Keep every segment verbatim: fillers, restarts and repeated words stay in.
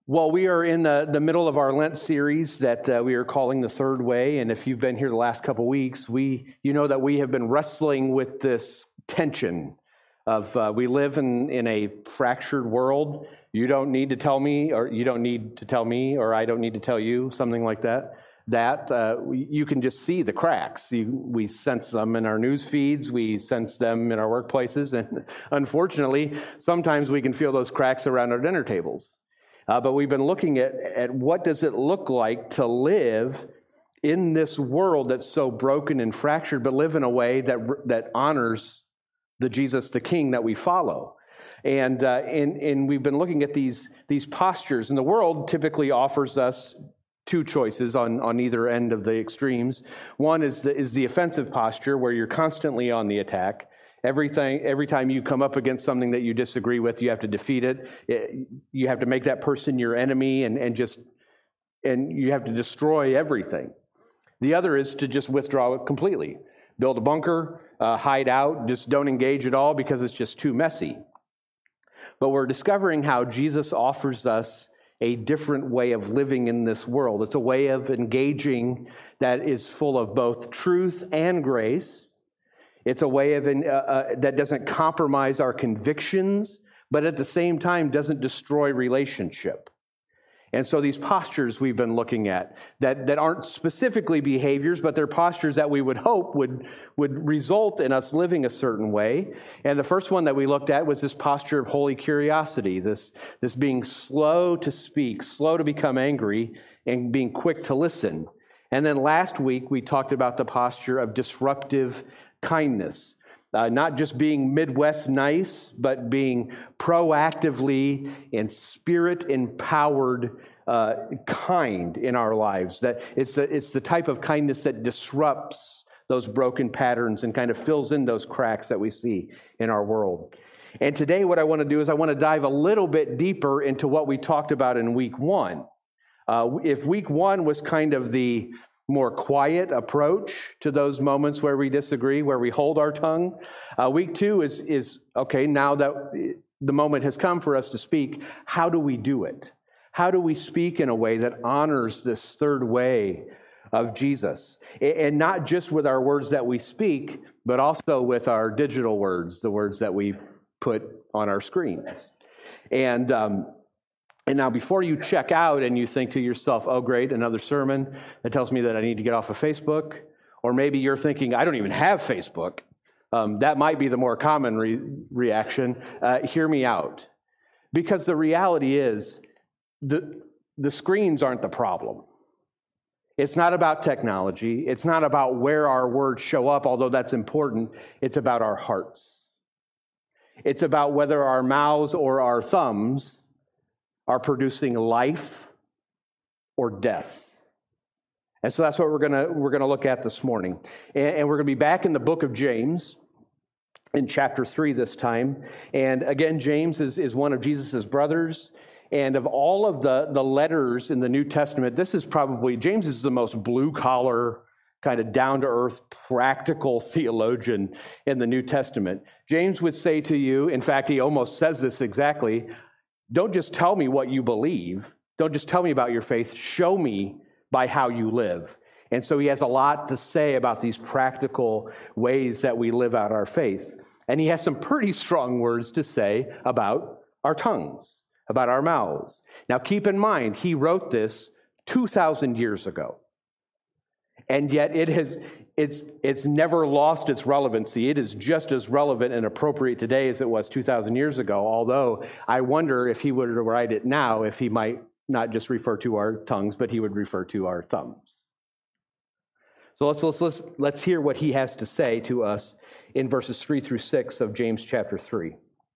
Well, we are in the, the middle of our Lent series that uh, we are calling The Third Way. And if you've been here the last couple weeks, we you know that we have been wrestling with this tension of uh, we live in, in a fractured world. You don't need to tell me, or you don't need to tell me, or I don't need to tell you, something like that. That uh, we, you can just see the cracks. You, we sense them in our news feeds. We sense them in our workplaces. And unfortunately, sometimes we can feel those cracks around our dinner tables. Uh, but we've been looking at, at what does it look like to live in this world that's so broken and fractured, but live in a way that that honors the Jesus, the King that we follow. And, uh, and, and we've been looking at these, these postures. And the world typically offers us two choices on, on either end of the extremes. One is the, is the offensive posture, where you're constantly on the attack. Everything, every time you come up against something that you disagree with, you have to defeat it. it you have to make that person your enemy and, and just, and you have to destroy everything. The other is to just withdraw it completely. Build a bunker, uh, hide out, just don't engage at all because it's just too messy. But we're discovering how Jesus offers us a different way of living in this world. It's a way of engaging that is full of both truth and grace. It's a way of uh, uh, that doesn't compromise our convictions, but at the same time doesn't destroy relationship. And so these postures we've been looking at that, that aren't specifically behaviors, but they're postures that we would hope would, would result in us living a certain way. And the first one that we looked at was this posture of holy curiosity, this, this being slow to speak, slow to become angry, and being quick to listen. And then last week we talked about the posture of disruptive kindness, uh, not just being Midwest nice, but being proactively and spirit-empowered uh, kind in our lives. That it's the, it's the type of kindness that disrupts those broken patterns and kind of fills in those cracks that we see in our world. And today what I want to do is I want to dive a little bit deeper into what we talked about in week one. Uh, if week one was kind of the more quiet approach to those moments where we disagree, where we hold our tongue. Uh, week two is, is, okay, now that the moment has come for us to speak, how do we do it? How do we speak in a way that honors this third way of Jesus? And not just with our words that we speak, but also with our digital words, the words that we put on our screens. And um, And now before you check out and you think to yourself, oh great, another sermon that tells me that I need to get off of Facebook, or maybe you're thinking, I don't even have Facebook. Um, that might be the more common re- reaction. Uh, hear me out. Because the reality is, the, the screens aren't the problem. It's not about technology. It's not about where our words show up, although that's important. It's about our hearts. It's about whether our mouths or our thumbs are producing life or death. And so that's what we're gonna we're gonna look at this morning. And, and we're gonna be back in the book of James in chapter three this time. And again, James is, is one of Jesus' brothers. And of all of the, the letters in the New Testament, this is probably, James is the most blue-collar, kind of down-to-earth, practical theologian in the New Testament. James would say to you, in fact, he almost says this exactly, don't just tell me what you believe. Don't just tell me about your faith. Show me by how you live. And so he has a lot to say about these practical ways that we live out our faith. And he has some pretty strong words to say about our tongues, about our mouths. Now keep in mind, he wrote this two thousand years ago. And yet it has, it's, it's never lost its relevancy. It is just as relevant and appropriate today as it was two thousand years ago, although I wonder if he would write it now, if he might not just refer to our tongues, but he would refer to our thumbs. So let's, let's, let's, let's hear what he has to say to us in verses three through six of James chapter three.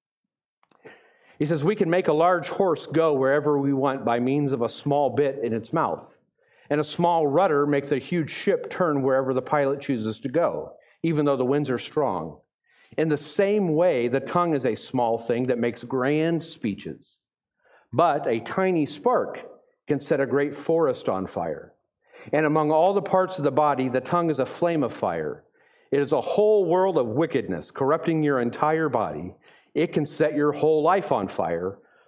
He says, we can make a large horse go wherever we want by means of a small bit in its mouth. And a small rudder makes a huge ship turn wherever the pilot chooses to go, even though the winds are strong. In the same way, the tongue is a small thing that makes grand speeches. But a tiny spark can set a great forest on fire. And among all the parts of the body, the tongue is a flame of fire. It is a whole world of wickedness, corrupting your entire body. It can set your whole life on fire.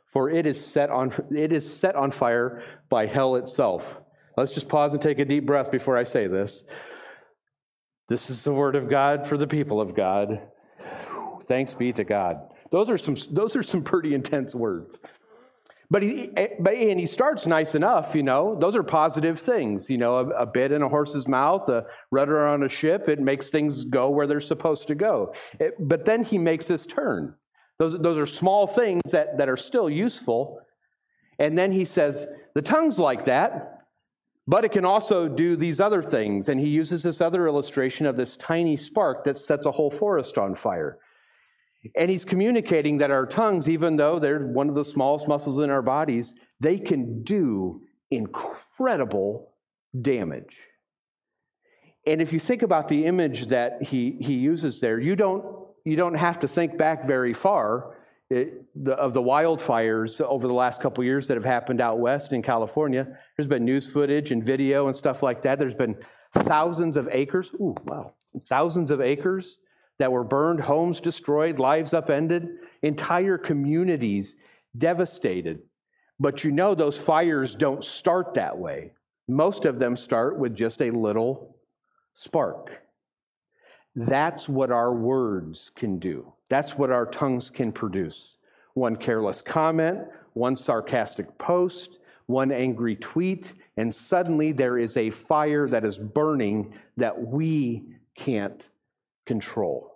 for it is set on it is set on fire by hell itself. Let's just pause and take a deep breath before I say this. This is the word of God for the people of God. Thanks be to God. Those are some those are some pretty intense words. But he but and he starts nice enough, you know. Those are positive things, you know, a, a bit in a horse's mouth, a rudder on a ship, it makes things go where they're supposed to go. It, but then he makes this turn. Those, those are small things that, that are still useful. And then he says, the tongue's like that, but it can also do these other things. And he uses this other illustration of this tiny spark that sets a whole forest on fire. And he's communicating that our tongues, even though they're one of the smallest muscles in our bodies, they can do incredible damage. And if you think about the image that he, he uses there, you don't You don't have to think back very far it, the, of the wildfires over the last couple of years that have happened out west in California. There's been news footage and video and stuff like that. There's been thousands of acres, ooh, wow, thousands of acres that were burned, homes destroyed, lives upended, entire communities devastated. But you know those fires don't start that way. Most of them start with just a little spark. That's what our words can do. That's what our tongues can produce. One careless comment, one sarcastic post, one angry tweet, and suddenly there is a fire that is burning that we can't control.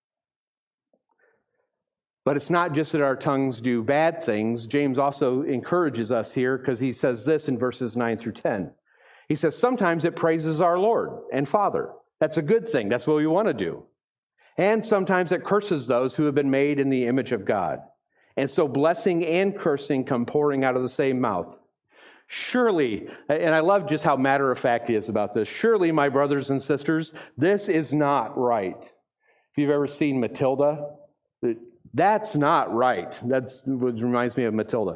But it's not just that our tongues do bad things. James also encourages us here because he says this in verses nine through ten. He says, sometimes it praises our Lord and Father. That's a good thing. That's what we want to do. And sometimes it curses those who have been made in the image of God. And so blessing and cursing come pouring out of the same mouth. Surely, and I love just how matter-of-fact he is about this, surely, my brothers and sisters, this is not right. If you've ever seen Matilda, that's not right. That's what reminds me of Matilda.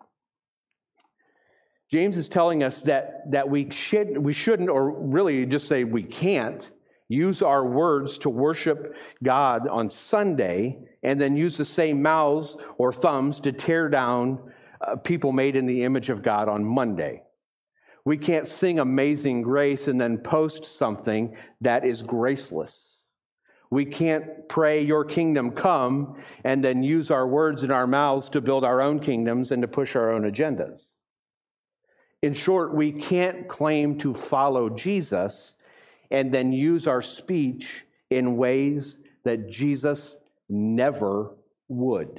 James is telling us that, that we should, we shouldn't, or really just say we can't, use our words to worship God on Sunday and then use the same mouths or thumbs to tear down uh, people made in the image of God on Monday. We can't sing Amazing Grace and then post something that is graceless. We can't pray, your kingdom come, and then use our words and our mouths to build our own kingdoms and to push our own agendas. In short, we can't claim to follow Jesus and then use our speech in ways that Jesus never would.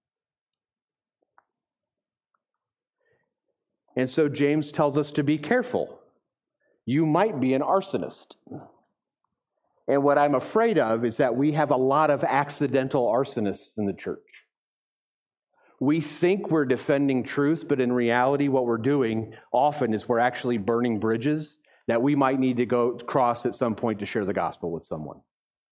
And so James tells us to be careful. You might be an arsonist. And what I'm afraid of is that we have a lot of accidental arsonists in the church. We think we're defending truth, but in reality, what we're doing often is we're actually burning bridges that we might need to go cross at some point to share the gospel with someone.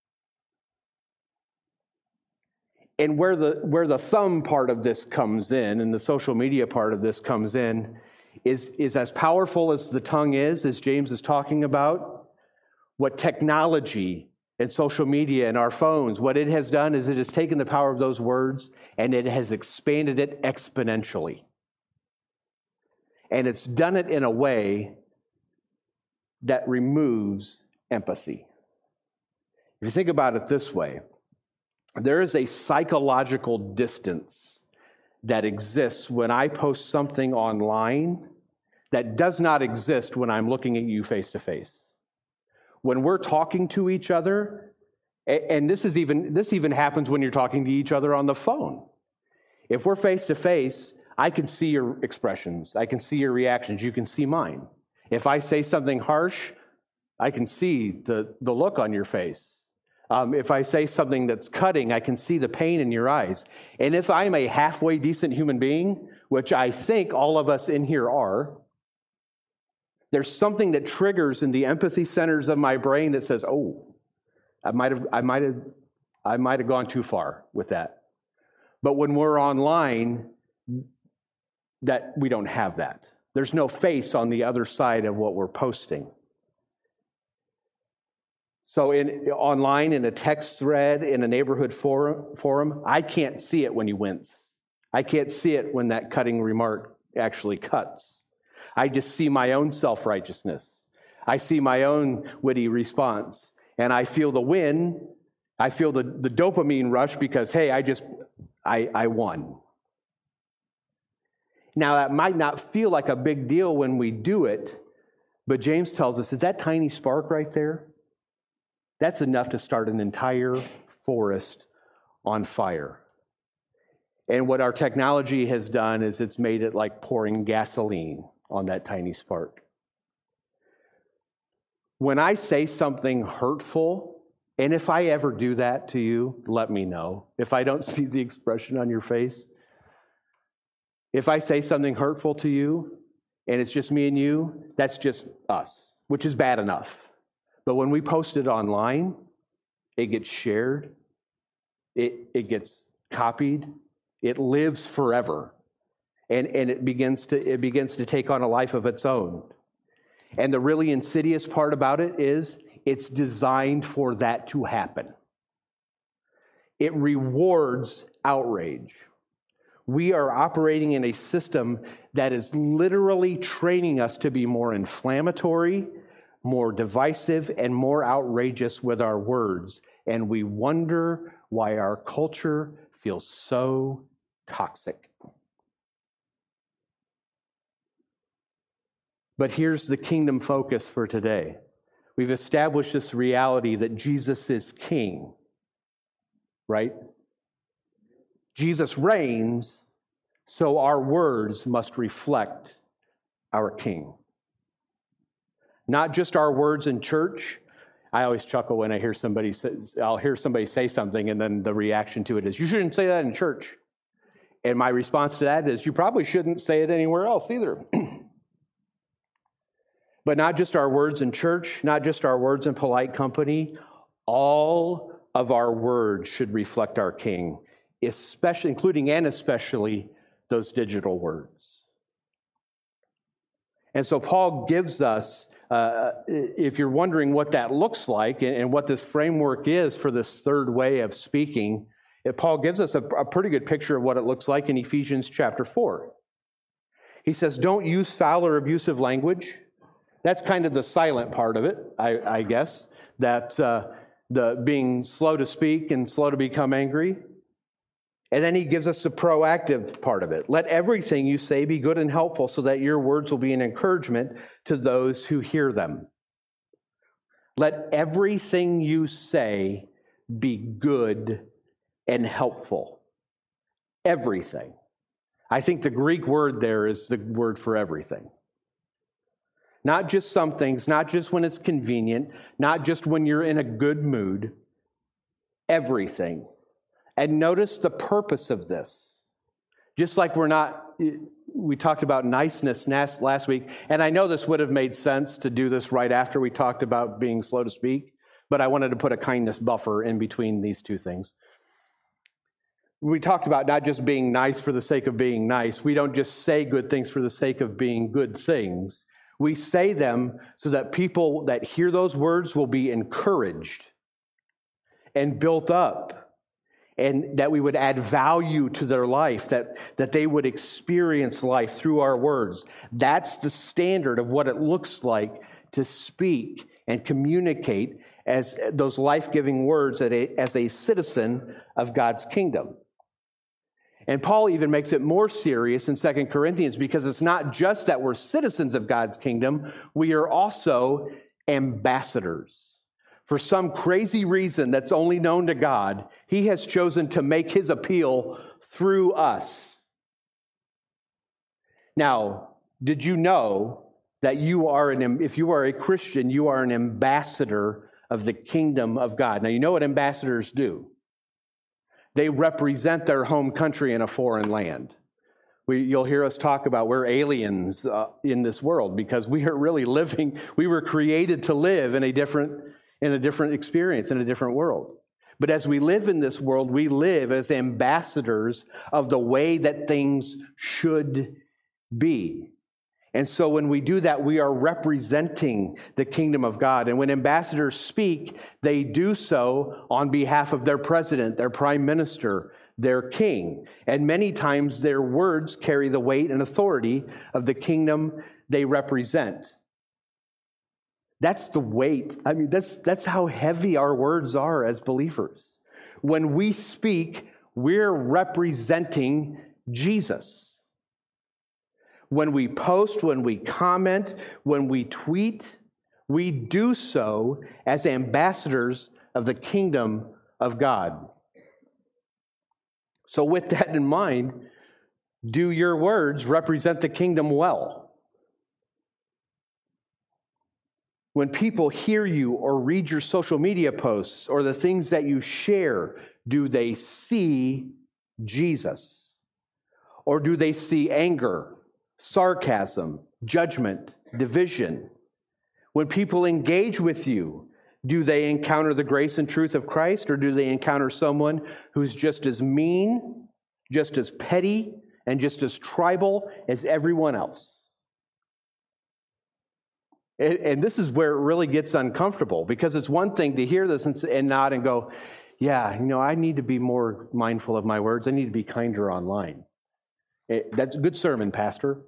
And where the where the thumb part of this comes in, and the social media part of this comes in, is, is as powerful as the tongue is, as James is talking about, what technology and social media and our phones, what it has done is it has taken the power of those words and it has expanded it exponentially. And it's done it in a way that removes empathy. If you think about it this way, there is a psychological distance that exists when I post something online that does not exist when I'm looking at you face to face. When we're talking to each other, and this is even this even happens when you're talking to each other on the phone. If we're face to face, I can see your expressions, I can see your reactions, you can see mine. If I say something harsh, I can see the, the look on your face. Um, if I say something that's cutting, I can see the pain in your eyes. And if I'm a halfway decent human being, which I think all of us in here are, there's something that triggers in the empathy centers of my brain that says, "Oh, I might have, I might have, I might have gone too far with that." But when we're online, that we don't have that. There's no face on the other side of what we're posting. So in online, in a text thread, in a neighborhood forum, forum, I can't see it when you wince. I can't see it when that cutting remark actually cuts. I just see my own self-righteousness. I see my own witty response. And I feel the win. I feel the, the dopamine rush because, hey, I just, I, I won. Now, that might not feel like a big deal when we do it, but James tells us, is that tiny spark right there? That's enough to start an entire forest on fire. And what our technology has done is it's made it like pouring gasoline on that tiny spark. When I say something hurtful, and if I ever do that to you, let me know. If I don't see the expression on your face, if I say something hurtful to you, and it's just me and you, that's just us, which is bad enough. But when we post it online, it gets shared, it, it gets copied, it lives forever, and, and it begins to it begins to take on a life of its own. And the really insidious part about it is it's designed for that to happen. It rewards outrage. We are operating in a system that is literally training us to be more inflammatory, more divisive, and more outrageous with our words. And we wonder why our culture feels so toxic. But here's the kingdom focus for today. We've established this reality that Jesus is king, right? Jesus reigns, so our words must reflect our king. Not just our words in church. I always chuckle when I hear somebody say, I'll hear somebody say something and then the reaction to it is, you shouldn't say that in church. And my response to that is, you probably shouldn't say it anywhere else either. But not just our words in church, not just our words in polite company, all of our words should reflect our King, especially, including and especially those digital words. And so Paul gives us, uh, if you're wondering what that looks like and, and what this framework is for this third way of speaking, Paul gives us a, a pretty good picture of what it looks like in Ephesians chapter four. He says, don't use foul or abusive language. That's kind of the silent part of it, I, I guess, that uh, the being slow to speak and slow to become angry. And then he gives us the proactive part of it. Let everything you say be good and helpful so that your words will be an encouragement to those who hear them. Let everything you say be good and helpful. Everything. I think the Greek word there is the word for everything. Not just some things, not just when it's convenient, not just when you're in a good mood. Everything. And notice the purpose of this. Just like we're not, we talked about niceness last week, and I know this would have made sense to do this right after we talked about being slow to speak, but I wanted to put a kindness buffer in between these two things. We talked about not just being nice for the sake of being nice. We don't just say good things for the sake of being good things. We say them so that people that hear those words will be encouraged and built up, and that we would add value to their life, that, that they would experience life through our words. That's the standard of what it looks like to speak and communicate as those life-giving words as a citizen of God's kingdom. And Paul even makes it more serious in Second Corinthians, because it's not just that we're citizens of God's kingdom, we are also ambassadors. For some crazy reason that's only known to God, he has chosen to make his appeal through us. Now, did you know that you are an, if you are a Christian, you are an ambassador of the kingdom of God? Now, you know what ambassadors do. They represent their home country in a foreign land. We, you'll hear us talk about we're aliens uh, in this world, because we are really living, we were created to live in a different, in a different experience, in a different world. But as we live in this world, we live as ambassadors of the way that things should be. And so when we do that, we are representing the kingdom of God. And when ambassadors speak, they do so on behalf of their president, their prime minister, their king. And many times their words carry the weight and authority of the kingdom they represent. That's the weight. I mean, that's, that's how heavy our words are as believers. When we speak, we're representing Jesus. When we post, when we comment, when we tweet, we do so as ambassadors of the kingdom of God. So with that in mind, do your words represent the kingdom well? When people hear you or read your social media posts or the things that you share, do they see Jesus? Or do they see anger, sarcasm, judgment, division? When people engage with you, do they encounter the grace and truth of Christ, or do they encounter someone who's just as mean, just as petty, and just as tribal as everyone else? And, and this is where it really gets uncomfortable, because it's one thing to hear this and, and nod and go, yeah, you know, I need to be more mindful of my words. I need to be kinder online. It, that's a good sermon, Pastor.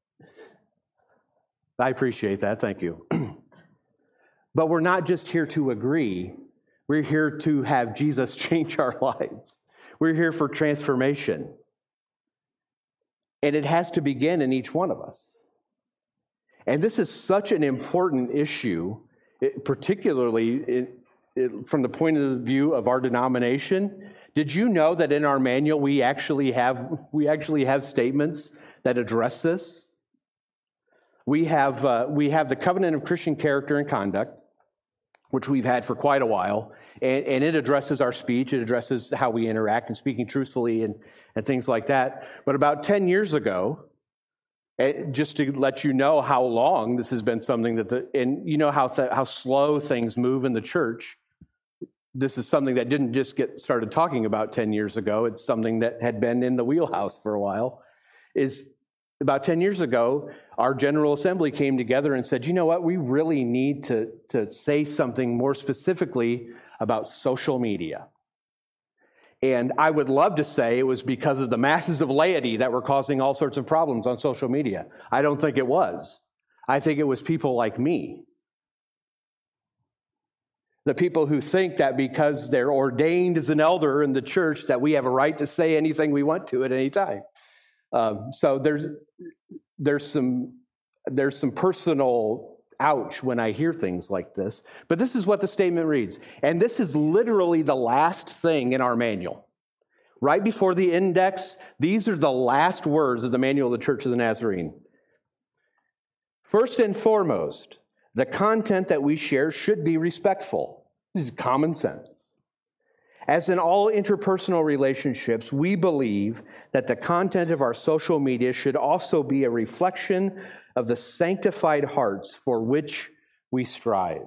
I appreciate that. Thank you. But we're not just here to agree. We're here to have Jesus change our lives. We're here for transformation. And it has to begin in each one of us. And this is such an important issue, particularly it, it, from the point of view of our denomination. Did you know that in our manual we actually have we actually have statements that address this? We have uh, we have the Covenant of Christian Character and Conduct, which we've had for quite a while, and, and it addresses our speech, it addresses how we interact and speaking truthfully and, and things like that. But about ten years ago, just to let you know how long this has been something that, the, and you know how th- how slow things move in the church. This is something that didn't just get started talking about ten years ago. It's something that had been in the wheelhouse for a while. Is about ten years ago, our General Assembly came together and said, you know what, we really need to, to say something more specifically about social media. And I would love to say it was because of the masses of laity that were causing all sorts of problems on social media. I don't think it was. I think it was people like me. The people who think that because they're ordained as an elder in the church that we have a right to say anything we want to at any time. Um, so there's there's some there's some personal ouch when I hear things like this. But this is what the statement reads. And this is literally the last thing in our manual. Right before the index, these are the last words of the Manual of the Church of the Nazarene. First and foremost, the content that we share should be respectful. This is common sense. As in all interpersonal relationships, we believe that the content of our social media should also be a reflection of the sanctified hearts for which we strive.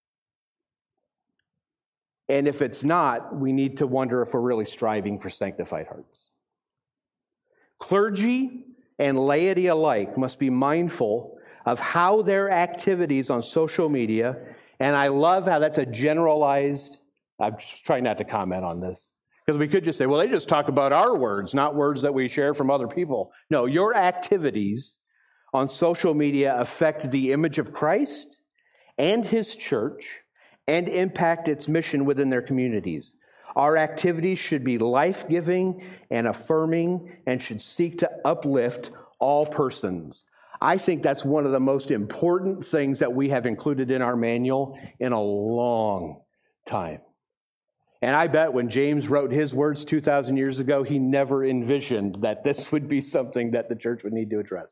And if it's not, we need to wonder if we're really striving for sanctified hearts. Clergy and laity alike must be mindful of how their activities on social media, and I love how that's a generalized, I'm just trying not to comment on this, because we could just say, well, they just talk about our words, not words that we share from other people. No, your activities on social media affect the image of Christ and His church and impact its mission within their communities. Our activities should be life-giving and affirming and should seek to uplift all persons. I think that's one of the most important things that we have included in our manual in a long time. And I bet when James wrote his words two thousand years ago, he never envisioned that this would be something that the church would need to address.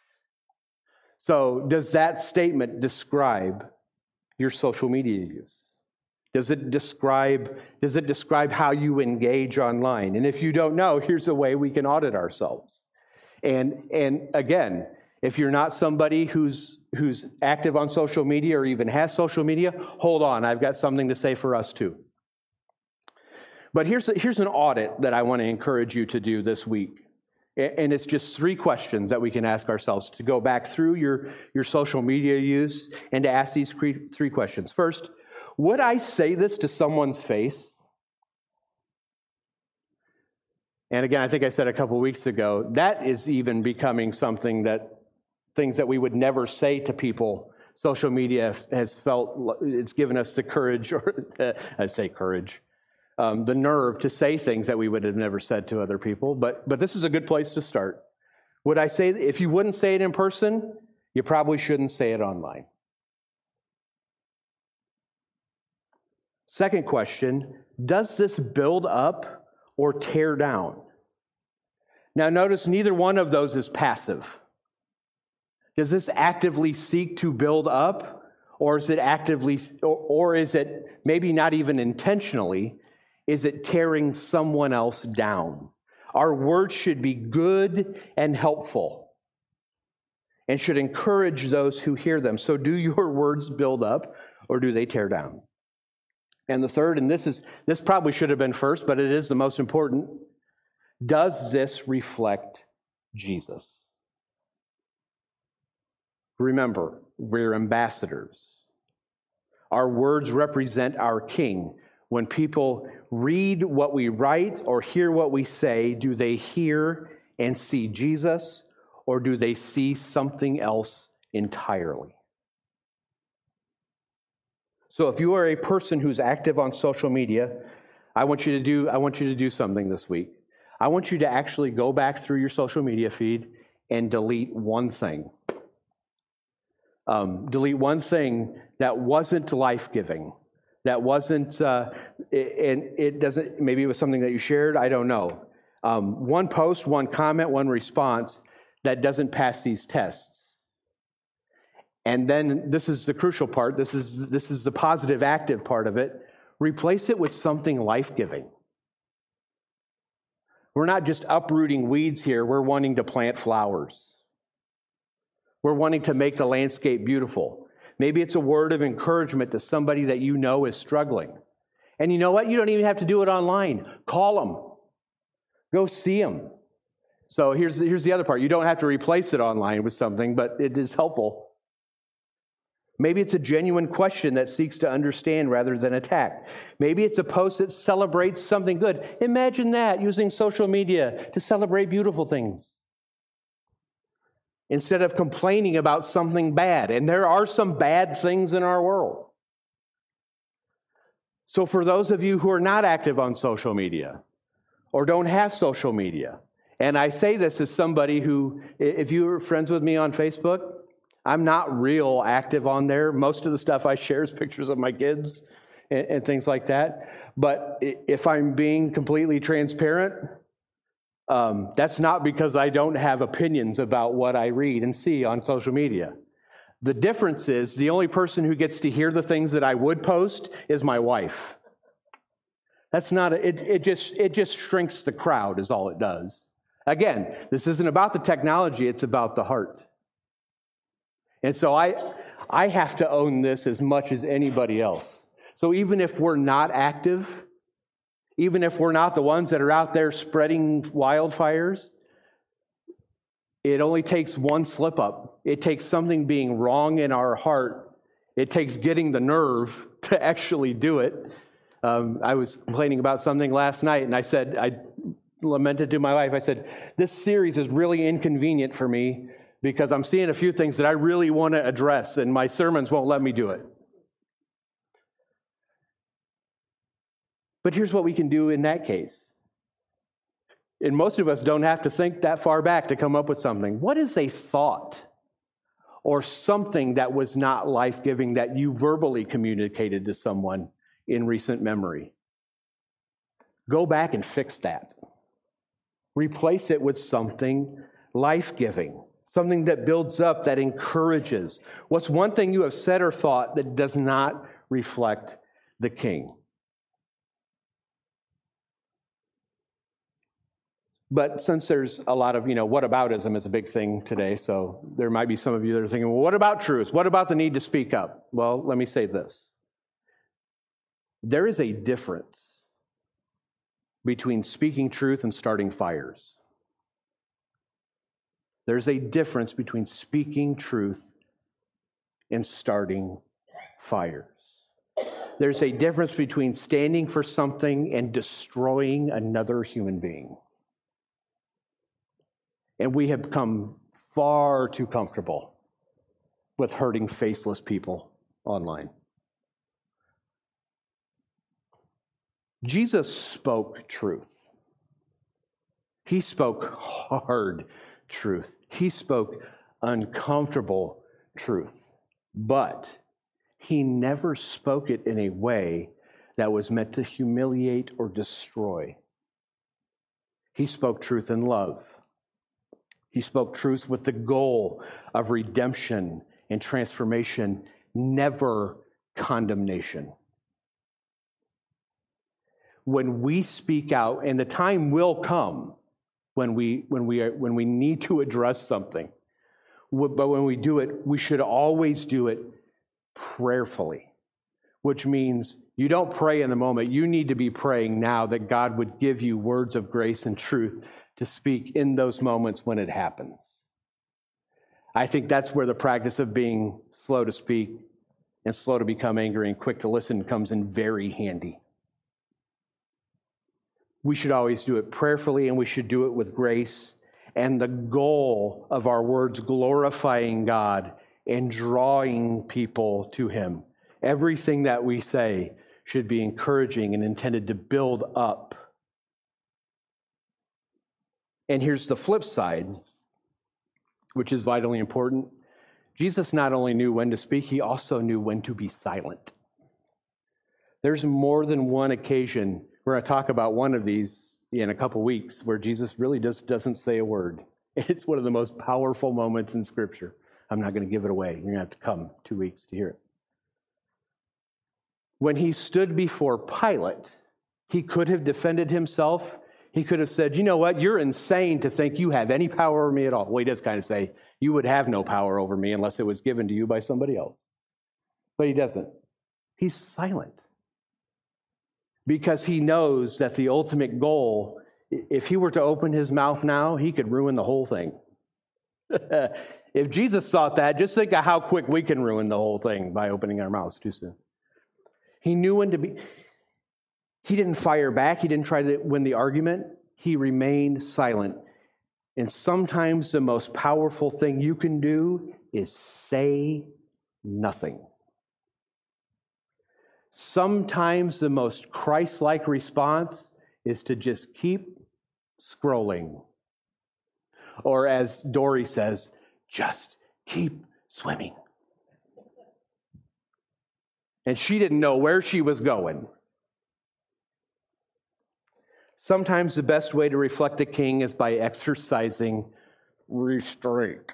So does that statement describe your social media use? Does it describe, does it describe how you engage online? And if you don't know, here's a way we can audit ourselves. And, and again, if you're not somebody who's, who's active on social media or even has social media, hold on, I've got something to say for us too. But here's, a, here's an audit that I want to encourage you to do this week. And it's just three questions that we can ask ourselves to go back through your, your social media use and to ask these three questions. First, would I say this to someone's face? And again, I think I said a couple weeks ago, that is even becoming something that things that we would never say to people. Social media has felt, it's given us the courage, or I'd say courage, um, the nerve to say things that we would have never said to other people. But, but this is a good place to start. Would I say, if you wouldn't say it in person, you probably shouldn't say it online. Second question, does this build up or tear down? Now notice neither one of those is passive. Does this actively seek to build up, or is it actively, or, or is it maybe not even intentionally, is it tearing someone else down? Our words should be good and helpful and should encourage those who hear them. So do your words build up, or do they tear down? And the third, and this is this probably should have been first, but it is the most important, does this reflect Jesus? Remember, we're ambassadors. Our words represent our King. When people read what we write or hear what we say, do they hear and see Jesus, or do they see something else entirely? So if you are a person who's active on social media, I want you to do I want you to do something this week. I want you to actually go back through your social media feed and delete one thing. Um, delete one thing that wasn't life-giving, that wasn't, uh, and it doesn't, maybe it was something that you shared, I don't know. Um, one post, one comment, one response that doesn't pass these tests. And then this is the crucial part, this is, this is the positive, active part of it. Replace it with something life-giving. We're not just uprooting weeds here, we're wanting to plant flowers. We're wanting to make the landscape beautiful. Maybe it's a word of encouragement to somebody that you know is struggling. And you know what? You don't even have to do it online. Call them. Go see them. So here's, here's the other part. You don't have to replace it online with something, but it is helpful. Maybe it's a genuine question that seeks to understand rather than attack. Maybe it's a post that celebrates something good. Imagine that, using social media to celebrate beautiful things, instead of complaining about something bad. And there are some bad things in our world. So for those of you who are not active on social media or don't have social media, and I say this as somebody who, if you are friends with me on Facebook, I'm not real active on there. Most of the stuff I share is pictures of my kids and, and things like that. But if I'm being completely transparent, Um, that's not because I don't have opinions about what I read and see on social media. The difference is the only person who gets to hear the things that I would post is my wife. That's not, a, it, it just it just shrinks the crowd is all it does. Again, this isn't about the technology, it's about the heart. And so I I have to own this as much as anybody else. So even if we're not active, even if we're not the ones that are out there spreading wildfires, it only takes one slip up. It takes something being wrong in our heart. It takes getting the nerve to actually do it. Um, I was complaining about something last night, and I said, I lamented to my wife, I said, this series is really inconvenient for me because I'm seeing a few things that I really want to address, and my sermons won't let me do it. But here's what we can do in that case. And most of us don't have to think that far back to come up with something. What is a thought or something that was not life-giving that you verbally communicated to someone in recent memory? Go back and fix that. Replace it with something life-giving, something that builds up, that encourages. What's one thing you have said or thought that does not reflect the King? But since there's a lot of, you know, whataboutism is a big thing today, so there might be some of you that are thinking, well, what about truth? What about the need to speak up? Well, let me say this. There is a difference between speaking truth and starting fires. There's a difference between speaking truth and starting fires. There's a difference between standing for something and destroying another human being. And we have become far too comfortable with hurting faceless people online. Jesus spoke truth. He spoke hard truth. He spoke uncomfortable truth. But he never spoke it in a way that was meant to humiliate or destroy. He spoke truth in love. He spoke truth with the goal of redemption and transformation, never condemnation. When we speak out, and the time will come when we when we are, when we need to address something, but when we do it, we should always do it prayerfully, which means you don't pray in the moment. You need to be praying now that God would give you words of grace and truth to speak in those moments when it happens. I think that's where the practice of being slow to speak and slow to become angry and quick to listen comes in very handy. We should always do it prayerfully, and we should do it with grace, and the goal of our words glorifying God and drawing people to Him. Everything that we say should be encouraging and intended to build up. And here's the flip side, which is vitally important. Jesus not only knew when to speak, he also knew when to be silent. There's more than one occasion. We're going to talk about one of these in a couple weeks where Jesus really just doesn't say a word. It's one of the most powerful moments in Scripture. I'm not going to give it away. You're going to have to come two weeks to hear it. When he stood before Pilate, he could have defended himself. He could have said, you know what, you're insane to think you have any power over me at all. Well, he does kind of say, you would have no power over me unless it was given to you by somebody else. But he doesn't. He's silent. Because he knows that the ultimate goal, if he were to open his mouth now, he could ruin the whole thing. If Jesus thought that, just think of how quick we can ruin the whole thing by opening our mouths too soon. He knew when to be... He didn't fire back. He didn't try to win the argument. He remained silent. And sometimes the most powerful thing you can do is say nothing. Sometimes the most Christ-like response is to just keep scrolling. Or as Dory says, just keep swimming. And she didn't know where she was going. Sometimes the best way to reflect the King is by exercising restraint.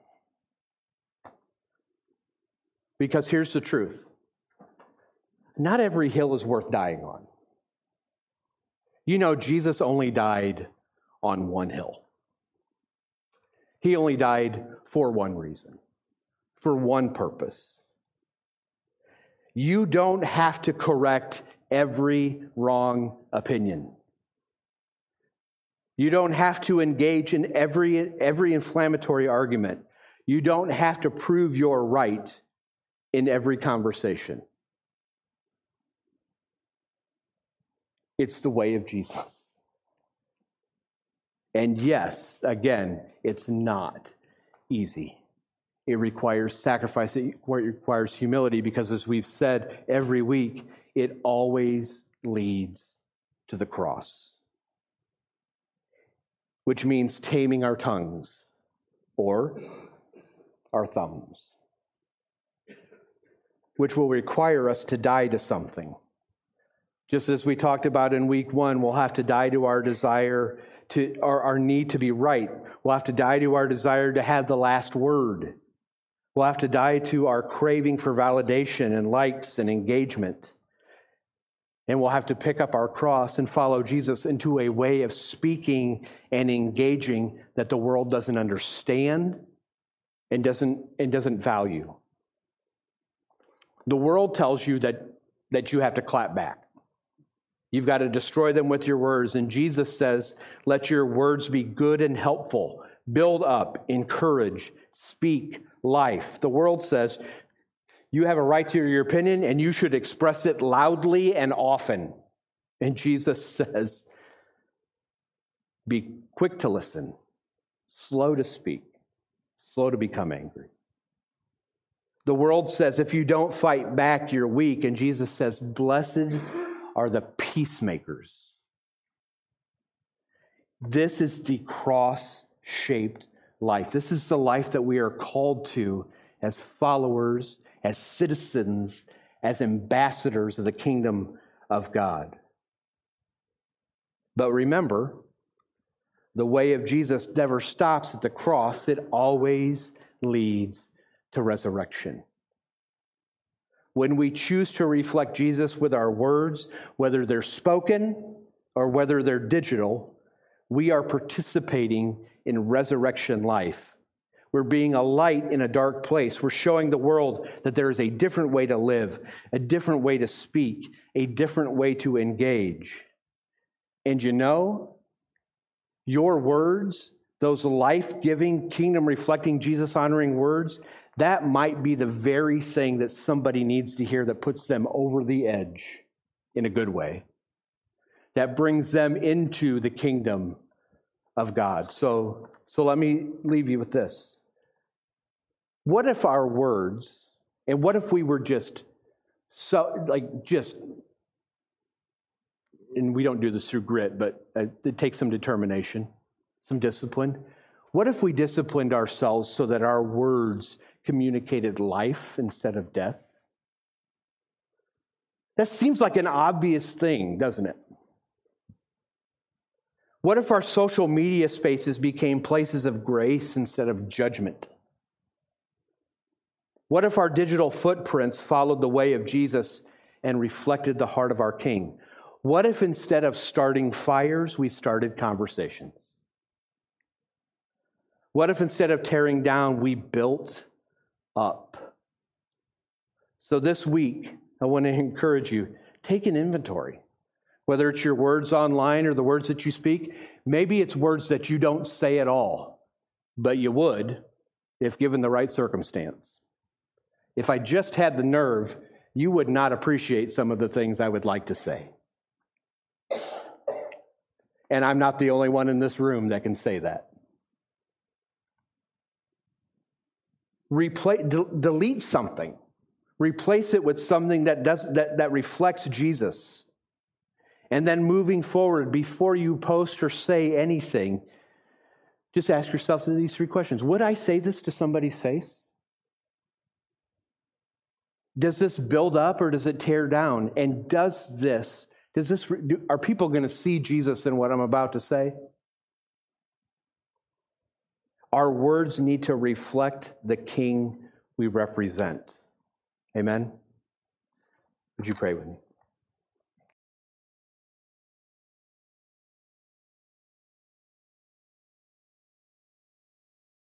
Because here's the truth. Not every hill is worth dying on. You know, Jesus only died on one hill. He only died for one reason, for one purpose. You don't have to correct every wrong opinion. You don't have to engage in every, every inflammatory argument. You don't have to prove you're right in every conversation. It's the way of Jesus. And yes, again, it's not easy. It requires sacrifice. It requires humility because, as we've said every week, it always leads to the cross. Which means taming our tongues or our thumbs. Which will require us to die to something. Just as we talked about in week one, we'll have to die to our desire, to our, our need to be right. We'll have to die to our desire to have the last word. We'll have to die to our craving for validation and likes and engagement. And we'll have to pick up our cross and follow Jesus into a way of speaking and engaging that the world doesn't understand and doesn't, and doesn't value. The world tells you that, that you have to clap back. You've got to destroy them with your words. And Jesus says, let your words be good and helpful. Build up, encourage, speak life. The world says, you have a right to your opinion and you should express it loudly and often. And Jesus says, be quick to listen, slow to speak, slow to become angry. The world says if you don't fight back, you're weak. And Jesus says, blessed are the peacemakers. This is the cross-shaped life. This is the life that we are called to as followers, as citizens, as ambassadors of the kingdom of God. But remember, the way of Jesus never stops at the cross. It always leads to resurrection. When we choose to reflect Jesus with our words, whether they're spoken or whether they're digital, we are participating in resurrection life. We're being a light in a dark place. We're showing the world that there is a different way to live, a different way to speak, a different way to engage. And you know, your words, those life-giving, kingdom-reflecting, Jesus-honoring words, that might be the very thing that somebody needs to hear that puts them over the edge in a good way, that brings them into the kingdom of God. So, so let me leave you with this. What if our words, and what if we were just so, like, just, and we don't do this through grit, but it takes some determination, some discipline. What if we disciplined ourselves so that our words communicated life instead of death? That seems like an obvious thing, doesn't it? What if our social media spaces became places of grace instead of judgment? What if our digital footprints followed the way of Jesus and reflected the heart of our King? What if instead of starting fires, we started conversations? What if instead of tearing down, we built up? So this week, I want to encourage you, take an inventory. Whether it's your words online or the words that you speak, maybe it's words that you don't say at all, but you would if given the right circumstance. If I just had the nerve, you would not appreciate some of the things I would like to say. And I'm not the only one in this room that can say that. Replace, de- delete something. Replace it with something that does that, that reflects Jesus. And then moving forward, before you post or say anything, just ask yourself these three questions. Would I say this to somebody's face? Does this build up or does it tear down? And does this, does this, are people going to see Jesus in what I'm about to say? Our words need to reflect the King we represent. Amen? Would you pray with me?